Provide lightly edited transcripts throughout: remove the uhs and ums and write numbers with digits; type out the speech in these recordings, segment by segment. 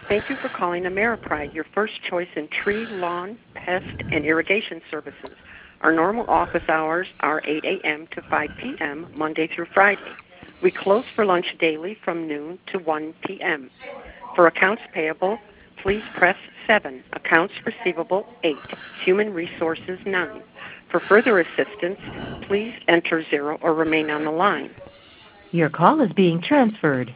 Thank you for calling Ameripride, your first choice in tree, lawn, pest, and irrigation services. Our normal office hours are 8 a.m. to 5 p.m., Monday through Friday. We close for lunch daily from noon to 1 p.m. For accounts payable, please press 7. Accounts receivable, 8. Human resources, 9. For further assistance, please enter 0 or remain on the line. Your call is being transferred.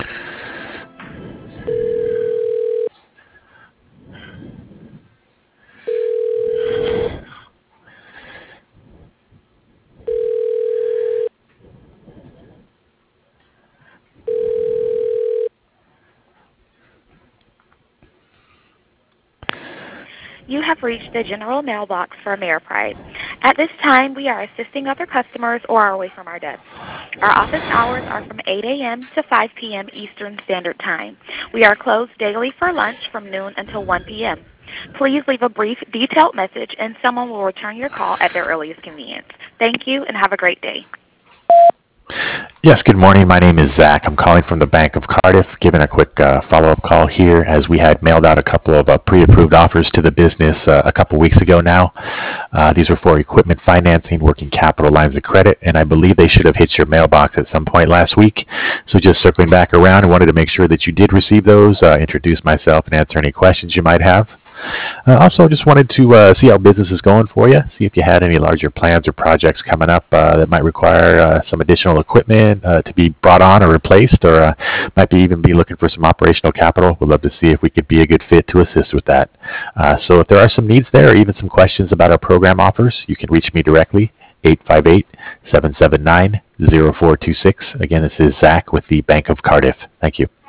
You have reached the general mailbox for Ameripride. At this time, we are assisting other customers or are away from our desk. Our office hours are from 8 a.m. to 5 p.m. Eastern Standard Time. We are closed daily for lunch from noon until 1 p.m. Please leave a brief, detailed message, and someone will return your call at their earliest convenience. Thank you, and have a great day. Yes, good morning. My name is Zach. I'm calling from the Bank of Cardiff, giving a quick follow-up call here as we had mailed out a couple of pre-approved offers to the business a couple weeks ago now. These were for equipment financing, working capital lines of credit, and I believe they should have hit your mailbox at some point last week. So just circling back around, I wanted to make sure that you did receive those, introduce myself, and answer any questions you might have. Also, just wanted to see how business is going for you, see if you had any larger plans or projects coming up that might require some additional equipment to be brought on or replaced, or might be even be looking for some operational capital. We'd love to see if we could be a good fit to assist with that. So if there are some needs there or even some questions about our program offers, you can reach me directly, 858-779-0426. Again, this is Zach with the Bank of Cardiff. Thank you.